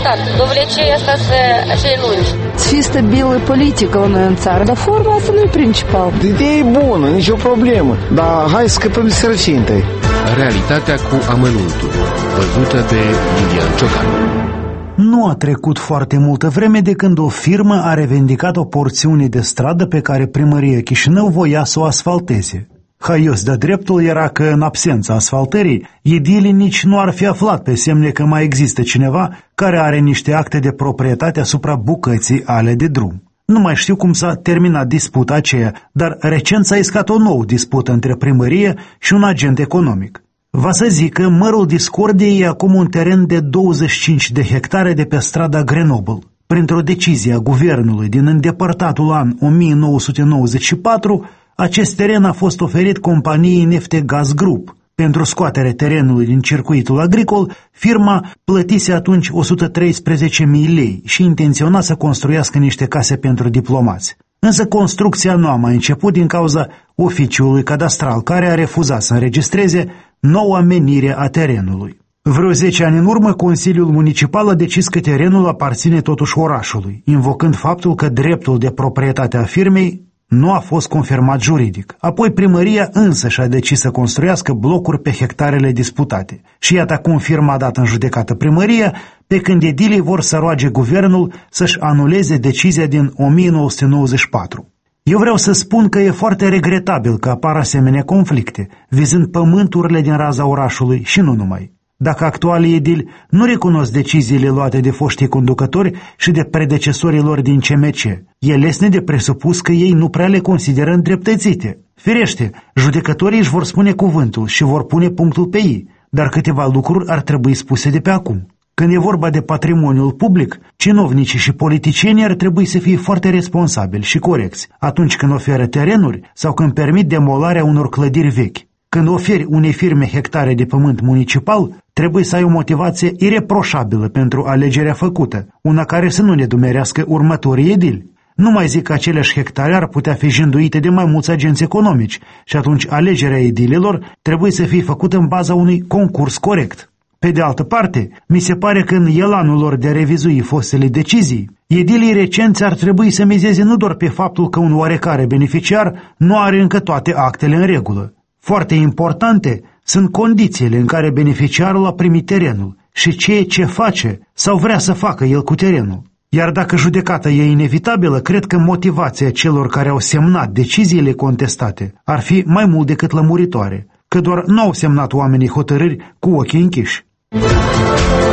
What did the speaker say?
important. Dovlecei asta să acei lungi. Să fie stabilă politică la noi în țară, dar forma asta nu e principal. Ideea e bună, nicio problemă, dar hai să scăpăm de sărăcinte. Realitatea cu amănuntul, văzută de Lilian Ciocan. Nu a trecut foarte multă vreme de când o firmă a revendicat o porțiune de stradă pe care primăria Chișinău voia să o asfalteze. Haios de dreptul era că, în absența asfaltării, edilii nici nu ar fi aflat pe semne că mai există cineva care are niște acte de proprietate asupra bucății ale de drum. Nu mai știu cum s-a terminat disputa aceea, dar recent s-a iscat o nouă dispută între primărie și un agent economic. Va să zic că mărul discordiei e acum un teren de 25 de hectare de pe strada Grenoble. Printr-o decizie a guvernului din îndepărtatul an 1994, acest teren a fost oferit companiei Neftegaz Group. Pentru scoaterea terenului din circuitul agricol, firma plătise atunci 113.000 lei și intenționa să construiască niște case pentru diplomați. Însă construcția nu a mai început din cauza oficiului cadastral, care a refuzat să înregistreze noua menire a terenului. Vreo 10 ani în urmă, Consiliul Municipal a decis că terenul aparține totuși orașului, invocând faptul că dreptul de proprietate a firmei nu a fost confirmat juridic. Apoi primăria însă și-a decis să construiască blocuri pe hectarele disputate. Și iată acum firma a dat în judecată primăria, pe când edilii vor să roage guvernul să-și anuleze decizia din 1994. Eu vreau să spun că e foarte regretabil că apar asemenea conflicte, vizând pământurile din raza orașului și nu numai. Dacă actualii edili nu recunosc deciziile luate de foștii conducători și de predecesorii lor din CMC, e lesne de presupus că ei nu prea le consideră îndreptățite. Firește, judecătorii își vor spune cuvântul și vor pune punctul pe ei, dar câteva lucruri ar trebui spuse de pe acum. Când e vorba de patrimoniul public, cinovnicii și politicienii ar trebui să fie foarte responsabili și corecți atunci când oferă terenuri sau când permit demolarea unor clădiri vechi. Când oferi unei firme hectare de pământ municipal, trebuie să ai o motivație ireproșabilă pentru alegerea făcută, una care să nu ne dumerească următorii edili. Nu mai zic că aceleași hectare ar putea fi jânduite de mai mulți agenți economici și atunci alegerea edililor trebuie să fie făcută în baza unui concurs corect. Pe de altă parte, mi se pare că în elanul lor de a revizui fostele decizii, edilii recenți ar trebui să mizeze nu doar pe faptul că un oarecare beneficiar nu are încă toate actele în regulă. Foarte importante sunt condițiile în care beneficiarul a primit terenul și ceea ce face sau vrea să facă el cu terenul. Iar dacă judecata e inevitabilă, cred că motivația celor care au semnat deciziile contestate ar fi mai mult decât lămuritoare, că doar nu au semnat oamenii hotărâri cu ochii închiși.